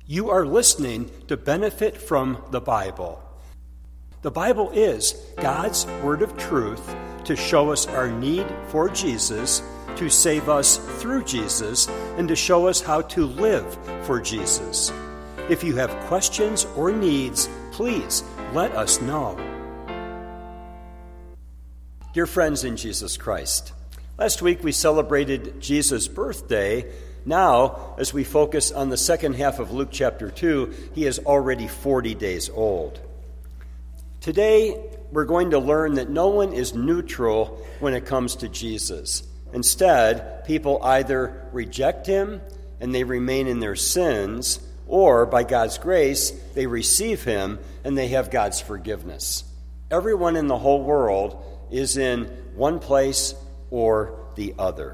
You are listening to Benefit from the Bible. The Bible is God's word of truth to show us our need for Jesus, to save us through Jesus, and to show us how to live for Jesus. If you have questions or needs, please let us know. Dear friends in Jesus Christ, last week we celebrated Jesus' birthday. Now, as we focus on the second half of Luke chapter 2, he is already 40 days old. Today, we're going to learn that no one is neutral when it comes to Jesus. Instead, people either reject him and they remain in their sins, or by God's grace, they receive him and they have God's forgiveness. Everyone in the whole world is in one place or the other.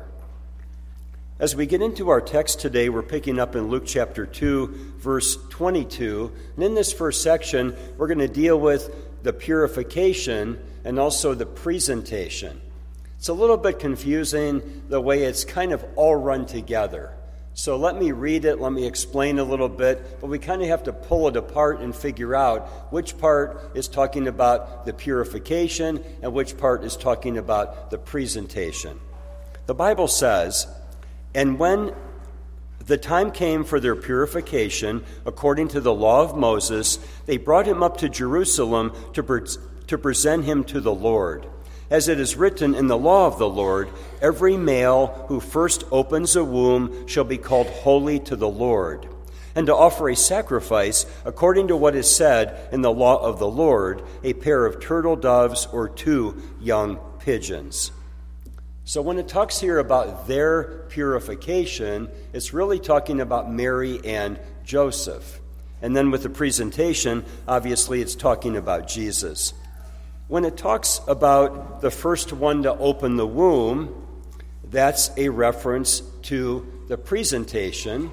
As we get into our text today, we're picking up in Luke chapter 2, verse 22. And in this first section, we're going to deal with the purification and also the presentation. It's a little bit confusing the way it's kind of all run together. So let me read it, let me explain a little bit, but we kind of have to pull it apart and figure out which part is talking about the purification and which part is talking about the presentation. The Bible says, "And when the time came for their purification, according to the law of Moses, they brought him up to Jerusalem to present him to the Lord. As it is written in the law of the Lord, every male who first opens a womb shall be called holy to the Lord. And to offer a sacrifice, according to what is said in the law of the Lord, a pair of turtle doves or 2 young pigeons." So when it talks here about their purification, it's really talking about Mary and Joseph. And then with the presentation, obviously it's talking about Jesus. When it talks about the first one to open the womb, that's a reference to the presentation.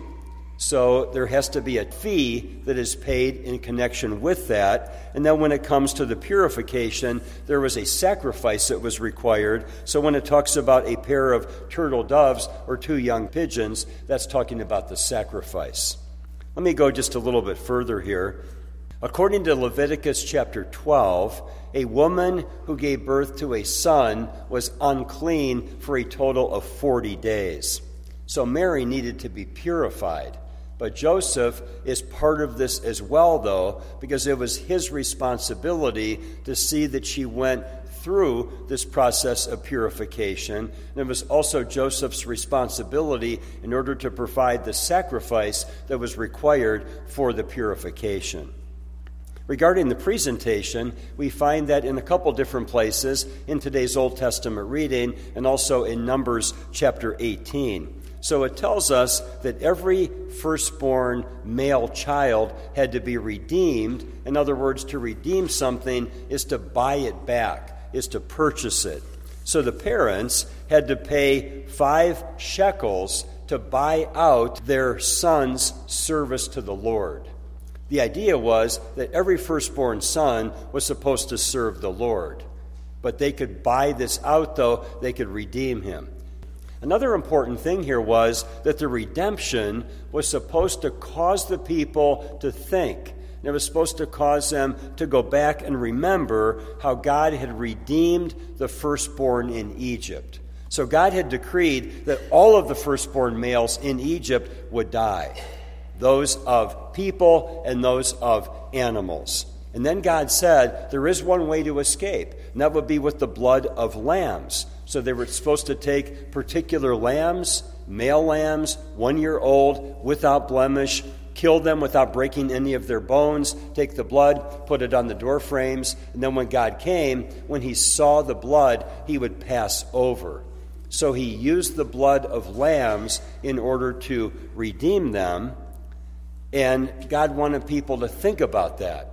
So there has to be a fee that is paid in connection with that. And then when it comes to the purification, there was a sacrifice that was required. So when it talks about a pair of turtle doves or 2 young pigeons, that's talking about the sacrifice. Let me go just a little bit further here. According to Leviticus chapter 12, a woman who gave birth to a son was unclean for a total of 40 days. So Mary needed to be purified. But Joseph is part of this as well, though, because it was his responsibility to see that she went through this process of purification. And it was also Joseph's responsibility in order to provide the sacrifice that was required for the purification. Regarding the presentation, we find that in a couple different places in today's Old Testament reading and also in Numbers chapter 18. So it tells us that every firstborn male child had to be redeemed. In other words, to redeem something is to buy it back, is to purchase it. So the parents had to pay 5 shekels to buy out their son's service to the Lord. The idea was that every firstborn son was supposed to serve the Lord. But they could buy this out, though, they could redeem him. Another important thing here was that the redemption was supposed to cause the people to think. It was supposed to cause them to go back and remember how God had redeemed the firstborn in Egypt. So God had decreed that all of the firstborn males in Egypt would die, those of people and those of animals. And then God said there is one way to escape, and that would be with the blood of lambs. So they were supposed to take particular lambs, male lambs, 1 year old, without blemish, kill them without breaking any of their bones, take the blood, put it on the door frames, and then when God came, when he saw the blood, he would pass over. So he used the blood of lambs in order to redeem them, and God wanted people to think about that.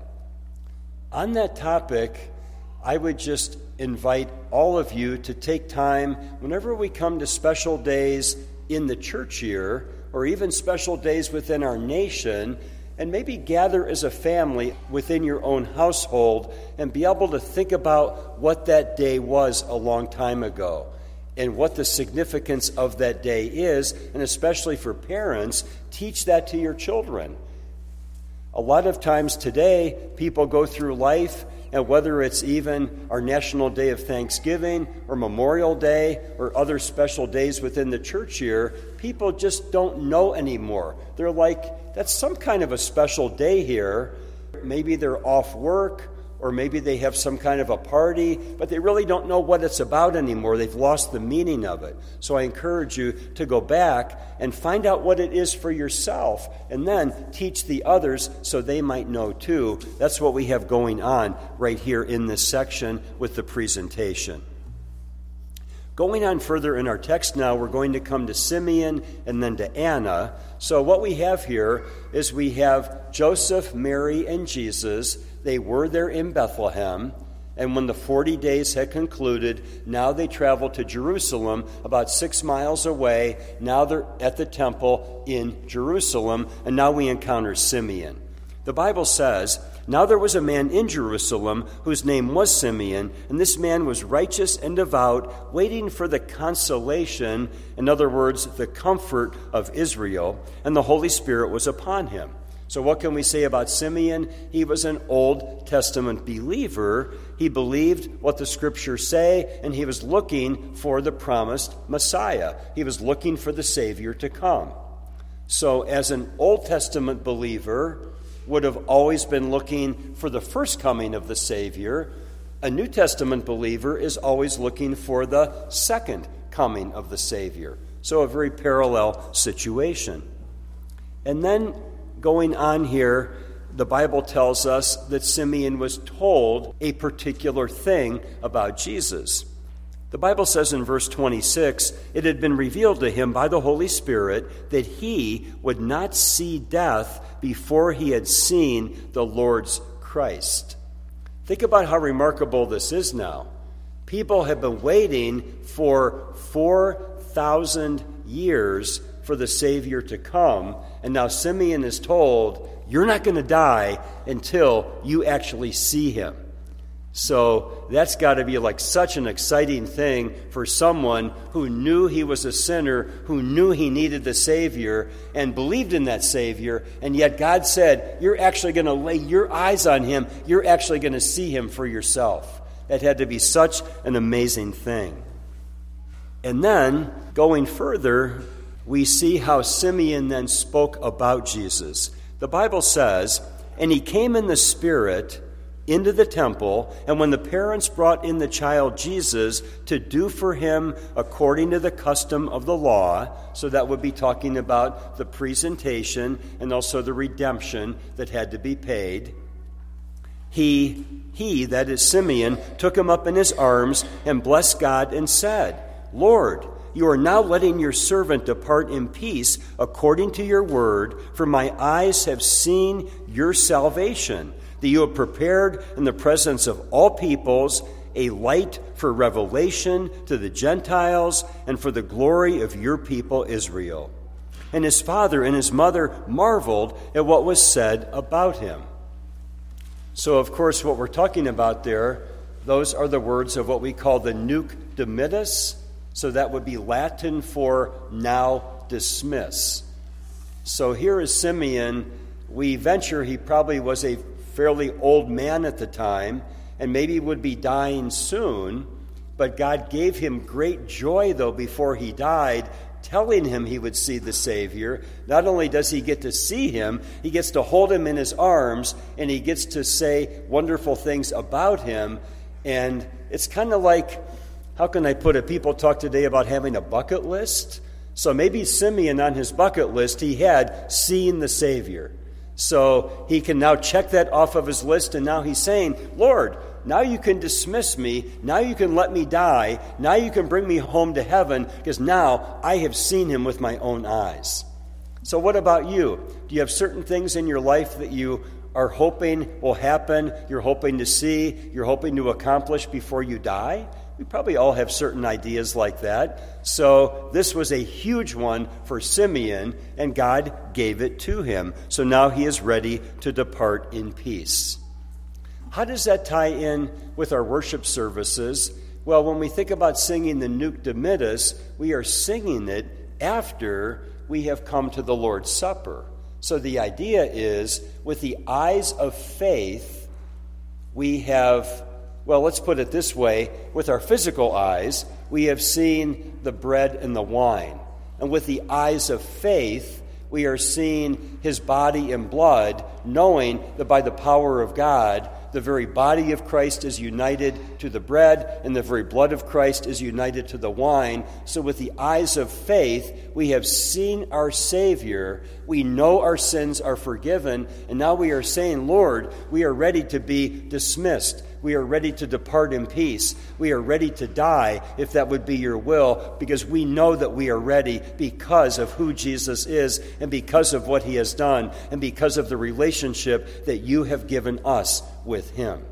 On that topic, I would just invite all of you to take time whenever we come to special days in the church year or even special days within our nation, and maybe gather as a family within your own household and be able to think about what that day was a long time ago and what the significance of that day is, and especially for parents, teach that to your children. A lot of times today, people go through life, and whether it's even our National Day of Thanksgiving or Memorial Day or other special days within the church year, people just don't know anymore. They're like, that's some kind of a special day here. Maybe they're off work, or maybe they have some kind of a party, but they really don't know what it's about anymore. They've lost the meaning of it. So I encourage you to go back and find out what it is for yourself, and then teach the others so they might know too. That's what we have going on right here in this section with the presentation. Going on further in our text now, we're going to come to Simeon and then to Anna. So what we have here is we have Joseph, Mary, and Jesus. They were there in Bethlehem, and when the 40 days had concluded, now they traveled to Jerusalem, about 6 miles away. Now they're at the temple in Jerusalem, and now we encounter Simeon. The Bible says, now there was a man in Jerusalem whose name was Simeon, and this man was righteous and devout, waiting for the consolation, in other words, the comfort of Israel, and the Holy Spirit was upon him. So what can we say about Simeon? He was an Old Testament believer. He believed what the Scriptures say, and he was looking for the promised Messiah. He was looking for the Savior to come. So as an Old Testament believer would have always been looking for the first coming of the Savior, a New Testament believer is always looking for the second coming of the Savior. So a very parallel situation. And then going on here, the Bible tells us that Simeon was told a particular thing about Jesus. The Bible says in verse 26, it had been revealed to him by the Holy Spirit that he would not see death before he had seen the Lord's Christ. Think about how remarkable this is now. People have been waiting for 4,000 years for the Savior to come, and now Simeon is told, you're not going to die until you actually see him. So that's got to be like such an exciting thing for someone who knew he was a sinner, who knew he needed the Savior, and believed in that Savior, and yet God said, you're actually going to lay your eyes on him, you're actually going to see him for yourself. That had to be such an amazing thing. And then, going further, we see how Simeon then spoke about Jesus. The Bible says, and he came in the Spirit into the temple, and when the parents brought in the child Jesus to do for him according to the custom of the law, so that would be talking about the presentation and also the redemption that had to be paid, he, that is Simeon, took him up in his arms and blessed God and said, Lord, you are now letting your servant depart in peace according to your word, for my eyes have seen your salvation, that you have prepared in the presence of all peoples a light for revelation to the Gentiles and for the glory of your people Israel. And his father and his mother marveled at what was said about him. So, of course, what we're talking about there, those are the words of what we call the Nunc Dimittis. So that would be Latin for now dismiss. So here is Simeon. We venture he probably was a fairly old man at the time, and maybe would be dying soon, but God gave him great joy, though, before he died, telling him he would see the Savior. Not only does he get to see him, he gets to hold him in his arms, and he gets to say wonderful things about him. And it's kind of like, how can I put it? People talk today about having a bucket list. So maybe Simeon on his bucket list, he had seen the Savior. So he can now check that off of his list, and now he's saying, Lord, now you can dismiss me, now you can let me die, now you can bring me home to heaven, because now I have seen him with my own eyes. So what about you? Do you have certain things in your life that you are hoping will happen, you're hoping to see, you're hoping to accomplish before you die? We probably all have certain ideas like that. So this was a huge one for Simeon, and God gave it to him. So now he is ready to depart in peace. How does that tie in with our worship services? Well, when we think about singing the Nunc Dimittis, we are singing it after we have come to the Lord's Supper. So the idea is, with the eyes of faith, we have, well, let's put it this way, with our physical eyes, we have seen the bread and the wine. And with the eyes of faith, we are seeing his body and blood, knowing that by the power of God, the very body of Christ is united to the bread, and the very blood of Christ is united to the wine. So with the eyes of faith, we have seen our Savior. We know our sins are forgiven, and now we are saying, Lord, we are ready to be dismissed. We are ready to depart in peace. We are ready to die, if that would be your will, because we know that we are ready because of who Jesus is, and because of what he has done, and because of the relationship that you have given us with him.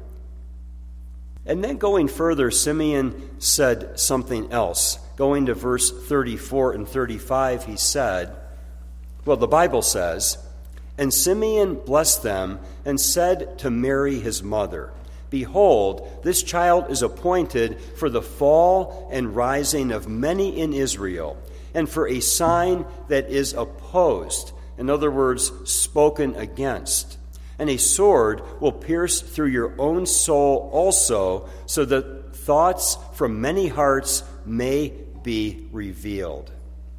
And then going further, Simeon said something else. Going to verse 34 and 35, he said, well, the Bible says, "And Simeon blessed them and said to Mary his mother, Behold, this child is appointed for the fall and rising of many in Israel, and for a sign that is opposed," in other words, spoken against. "And a sword will pierce through your own soul also, so that thoughts from many hearts may be revealed."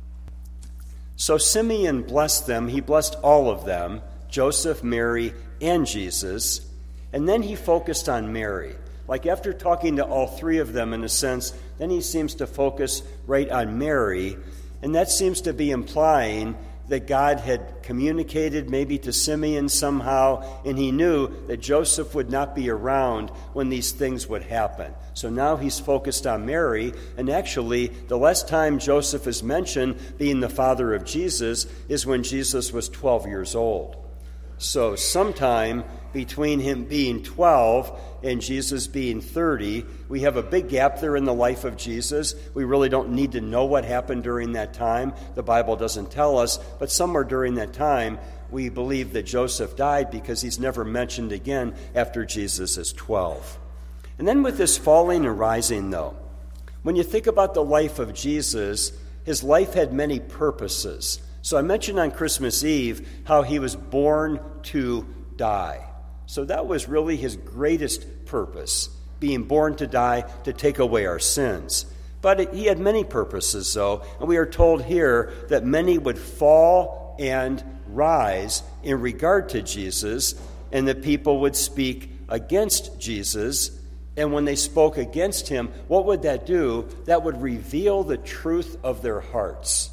So Simeon blessed them. He blessed all of them, Joseph, Mary, and Jesus. And then he focused on Mary. Like after talking to all three of them in a sense, then he seems to focus right on Mary. And that seems to be implying that God had communicated maybe to Simeon somehow, and he knew that Joseph would not be around when these things would happen. So now he's focused on Mary, and actually the last time Joseph is mentioned being the father of Jesus is when Jesus was 12 years old. So sometime between him being 12 and Jesus being 30, we have a big gap there in the life of Jesus. We really don't need to know what happened during that time. The Bible doesn't tell us, but somewhere during that time, we believe that Joseph died because he's never mentioned again after Jesus is 12. And then with this falling and rising, though, when you think about the life of Jesus, his life had many purposes. So I mentioned on Christmas Eve how he was born to die. So that was really his greatest purpose, being born to die to take away our sins. But he had many purposes, though, and we are told here that many would fall and rise in regard to Jesus, and that people would speak against Jesus. And when they spoke against him, what would that do? That would reveal the truth of their hearts.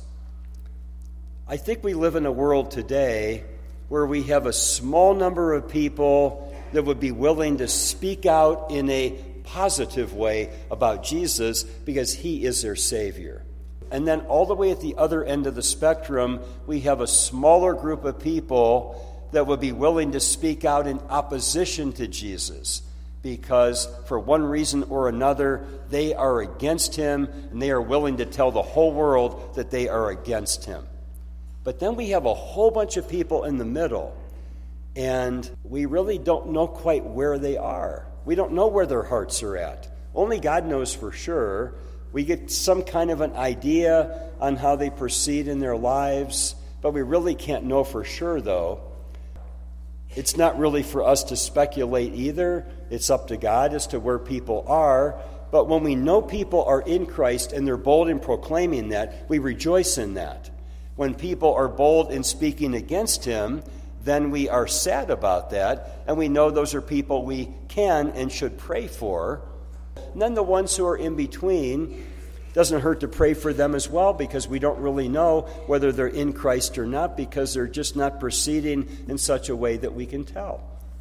I think we live in a world today where we have a small number of people that would be willing to speak out in a positive way about Jesus because he is their Savior. And then all the way at the other end of the spectrum, we have a smaller group of people that would be willing to speak out in opposition to Jesus because for one reason or another, they are against him and they are willing to tell the whole world that they are against him. But then we have a whole bunch of people in the middle, and we really don't know quite where they are. We don't know where their hearts are at. Only God knows for sure. We get some kind of an idea on how they proceed in their lives, but we really can't know for sure, though. It's not really for us to speculate either. It's up to God as to where people are. But when we know people are in Christ and they're bold in proclaiming that, we rejoice in that. When people are bold in speaking against him, then we are sad about that, and we know those are people we can and should pray for. And then the ones who are in between, doesn't hurt to pray for them as well, because we don't really know whether they're in Christ or not, because they're just not proceeding in such a way that we can tell.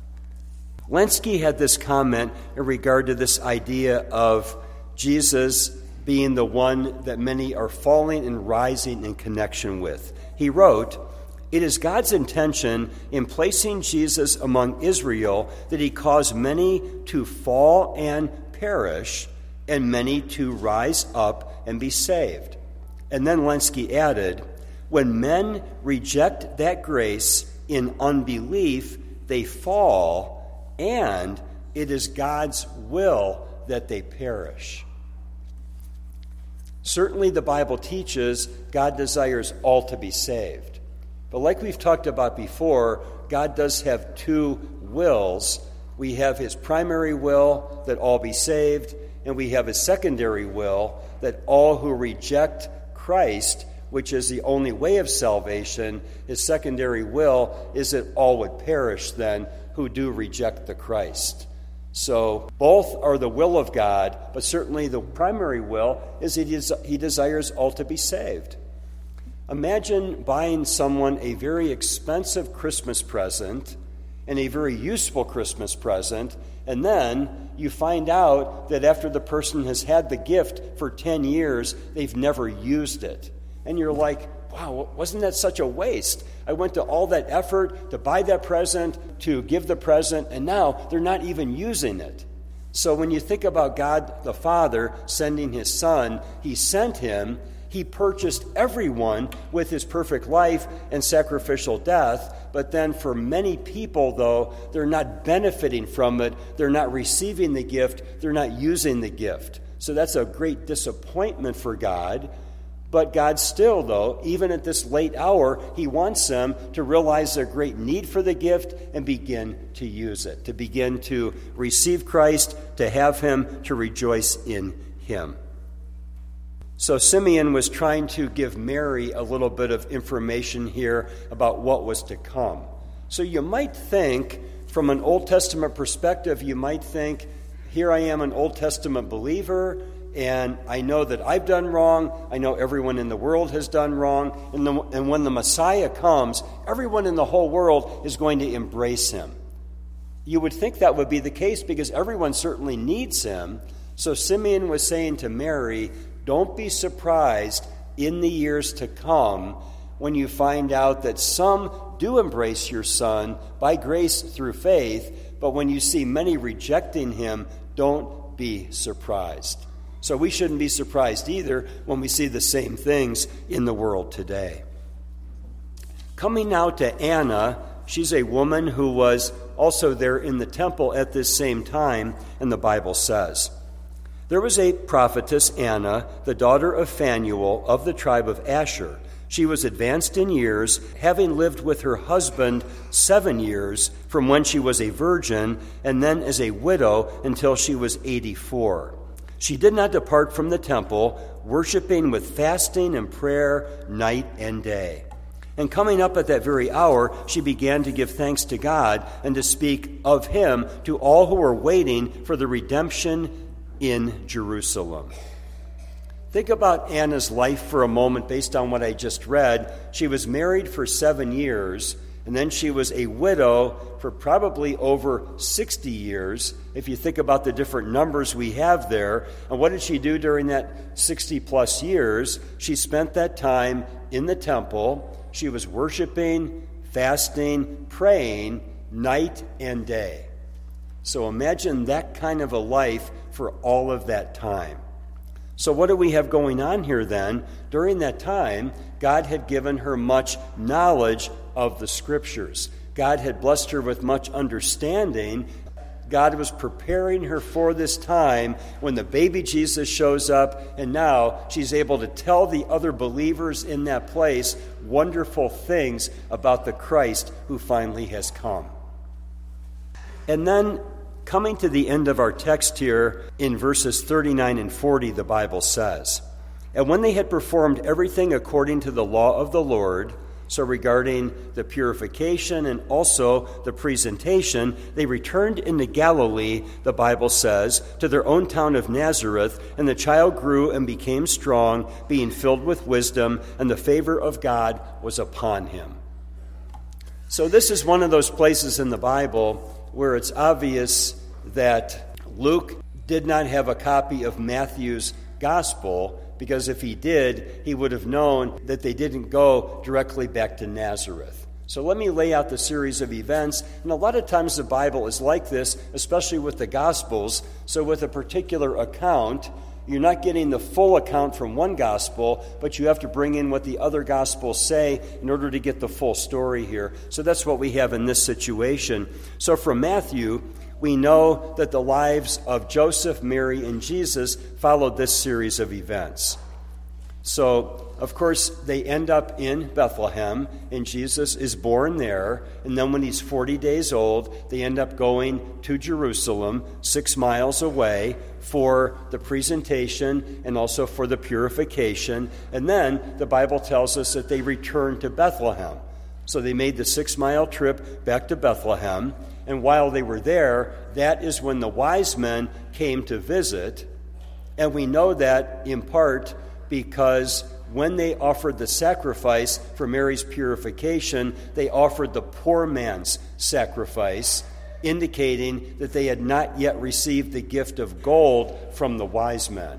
Lenski had this comment in regard to this idea of Jesus being the one that many are falling and rising in connection with. He wrote, "It is God's intention in placing Jesus among Israel that he cause many to fall and perish, and many to rise up and be saved." And then Lenski added, "When men reject that grace in unbelief, they fall, and it is God's will that they perish." Certainly the Bible teaches God desires all to be saved. But like we've talked about before, God does have two wills. We have his primary will that all be saved, and we have his secondary will that all who reject Christ, which is the only way of salvation, his secondary will is that all would perish then who do reject the Christ. So both are the will of God, but certainly the primary will is he desires all to be saved. Imagine buying someone a very expensive Christmas present and a very useful Christmas present, and then you find out that after the person has had the gift for 10 years, they've never used it. And you're like, wow, wasn't that such a waste? I went to all that effort to buy that present, to give the present, and now they're not even using it. So when you think about God the Father sending his Son, he sent him. He purchased everyone with his perfect life and sacrificial death, but then for many people, though, they're not benefiting from it, they're not receiving the gift, they're not using the gift. So that's a great disappointment for God. But God still, though, even at this late hour, he wants them to realize their great need for the gift and begin to use it, to begin to receive Christ, to have him, to rejoice in him. So Simeon was trying to give Mary a little bit of information here about what was to come. So you might think, from an Old Testament perspective, you might think, here I am, an Old Testament believer, and I know that I've done wrong. I know everyone in the world has done wrong. And when the Messiah comes, everyone in the whole world is going to embrace him. You would think that would be the case because everyone certainly needs him. So Simeon was saying to Mary, don't be surprised in the years to come when you find out that some do embrace your son by grace through faith, but when you see many rejecting him, don't be surprised. So we shouldn't be surprised either when we see the same things in the world today. Coming now to Anna, she's a woman who was also there in the temple at this same time, and the Bible says, there was a prophetess, Anna, the daughter of Phanuel of the tribe of Asher. She was advanced in years, having lived with her husband 7 years from when she was a virgin, and then as a widow until she was 84. She did not depart from the temple, worshiping with fasting and prayer night and day. And coming up at that very hour, she began to give thanks to God and to speak of him to all who were waiting for the redemption in Jerusalem. Think about Anna's life for a moment based on what I just read. She was married for 7 years, and then she was a widow for probably over 60 years, if you think about the different numbers we have there. And what did she do during that 60-plus years? She spent that time in the temple. She was worshiping, fasting, praying night and day. So imagine that kind of a life for all of that time. So what do we have going on here then? During that time, God had given her much knowledge of the Scriptures. God had blessed her with much understanding. God was preparing her for this time when the baby Jesus shows up, and now she's able to tell the other believers in that place wonderful things about the Christ who finally has come. And then, coming to the end of our text here, in verses 39 and 40, the Bible says, and when they had performed everything according to the law of the Lord, so regarding the purification and also the presentation, they returned into Galilee, the Bible says, to their own town of Nazareth, and the child grew and became strong, being filled with wisdom, and the favor of God was upon him. So this is one of those places in the Bible where it's obvious that Luke did not have a copy of Matthew's gospel, because if he did, he would have known that they didn't go directly back to Nazareth. So let me lay out the series of events. And a lot of times the Bible is like this, especially with the Gospels. So with a particular account, you're not getting the full account from one gospel, but you have to bring in what the other gospels say in order to get the full story here. So that's what we have in this situation. So from Matthew, we know that the lives of Joseph, Mary, and Jesus followed this series of events. So of course, they end up in Bethlehem, and Jesus is born there. And then when he's 40 days old, they end up going to Jerusalem, 6 miles away, for the presentation and also for the purification. And then the Bible tells us that they returned to Bethlehem. So they made the 6-mile trip back to Bethlehem. And while they were there, that is when the wise men came to visit. And we know that in part because when they offered the sacrifice for Mary's purification, they offered the poor man's sacrifice, indicating that they had not yet received the gift of gold from the wise men.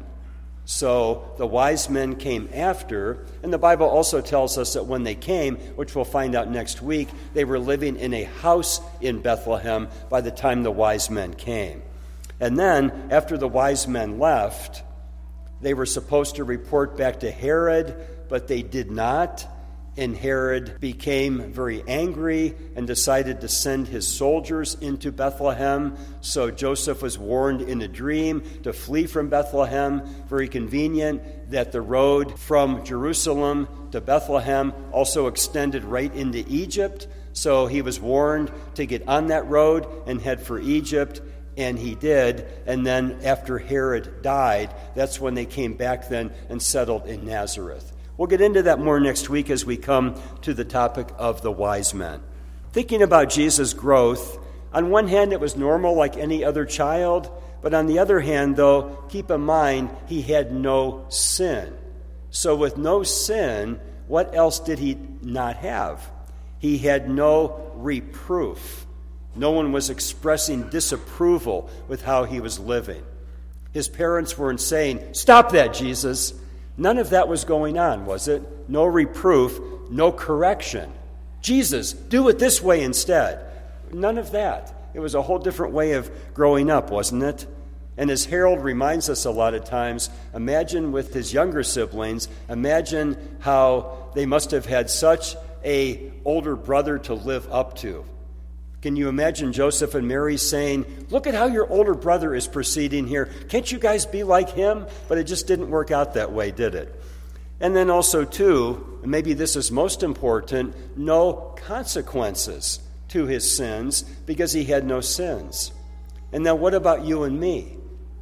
So the wise men came after, and the Bible also tells us that when they came, which we'll find out next week, they were living in a house in Bethlehem by the time the wise men came. And then, after the wise men left, they were supposed to report back to Herod, but they did not. And Herod became very angry and decided to send his soldiers into Bethlehem. So Joseph was warned in a dream to flee from Bethlehem. Very convenient that the road from Jerusalem to Bethlehem also extended right into Egypt. So he was warned to get on that road and head for Egypt. And he did. And then after Herod died, that's when they came back then and settled in Nazareth. We'll get into that more next week as we come to the topic of the wise men. Thinking about Jesus' growth, on one hand, it was normal like any other child, but on the other hand, though, keep in mind, he had no sin. So with no sin, what else did he not have? He had no reproof. No one was expressing disapproval with how he was living. His parents weren't saying, "Stop that, Jesus." None of that was going on, was it? No reproof, no correction. "Jesus, do it this way instead." None of that. It was a whole different way of growing up, wasn't it? And as Harold reminds us a lot of times, imagine with his younger siblings, imagine how they must have had such an older brother to live up to. Can you imagine Joseph and Mary saying, "Look at how your older brother is proceeding here. Can't you guys be like him?" But it just didn't work out that way, did it? And then also, too, and maybe this is most important, no consequences to his sins because he had no sins. And now what about you and me?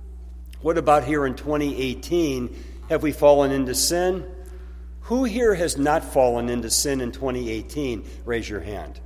What about here in 2018? Have we fallen into sin? Who here has not fallen into sin in 2018? Raise your hand.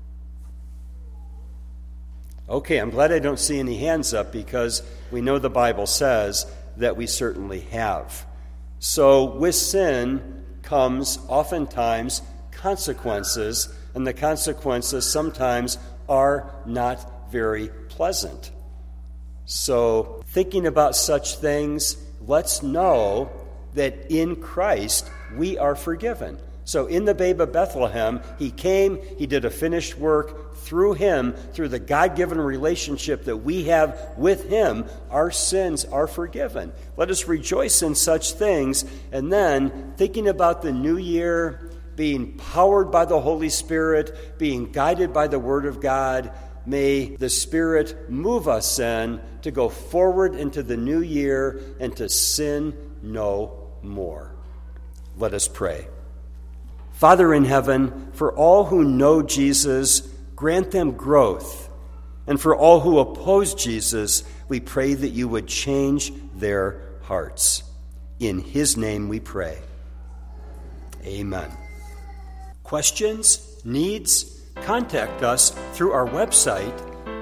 Okay, I'm glad I don't see any hands up because we know the Bible says that we certainly have. So with sin comes oftentimes consequences, and the consequences sometimes are not very pleasant. So thinking about such things, let's know that in Christ we are forgiven. So in the babe of Bethlehem, he came, he did a finished work. Through him, through the God-given relationship that we have with him, our sins are forgiven. Let us rejoice in such things. And then, thinking about the new year, being powered by the Holy Spirit, being guided by the Word of God, may the Spirit move us then to go forward into the new year and to sin no more. Let us pray. Father in heaven, for all who know Jesus, grant them growth. And for all who oppose Jesus, we pray that you would change their hearts. In his name we pray. Amen. Questions, needs, contact us through our website,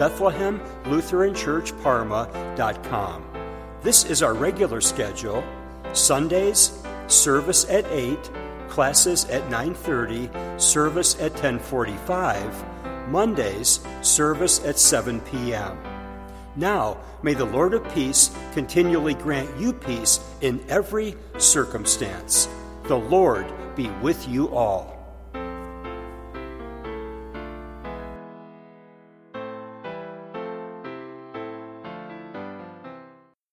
BethlehemLutheranChurchParma.com. This is our regular schedule. Sundays, service at 8, classes at 9:30, service at 10:45. Mondays, service at 7 p.m. Now, may the Lord of peace continually grant you peace in every circumstance. The Lord be with you all.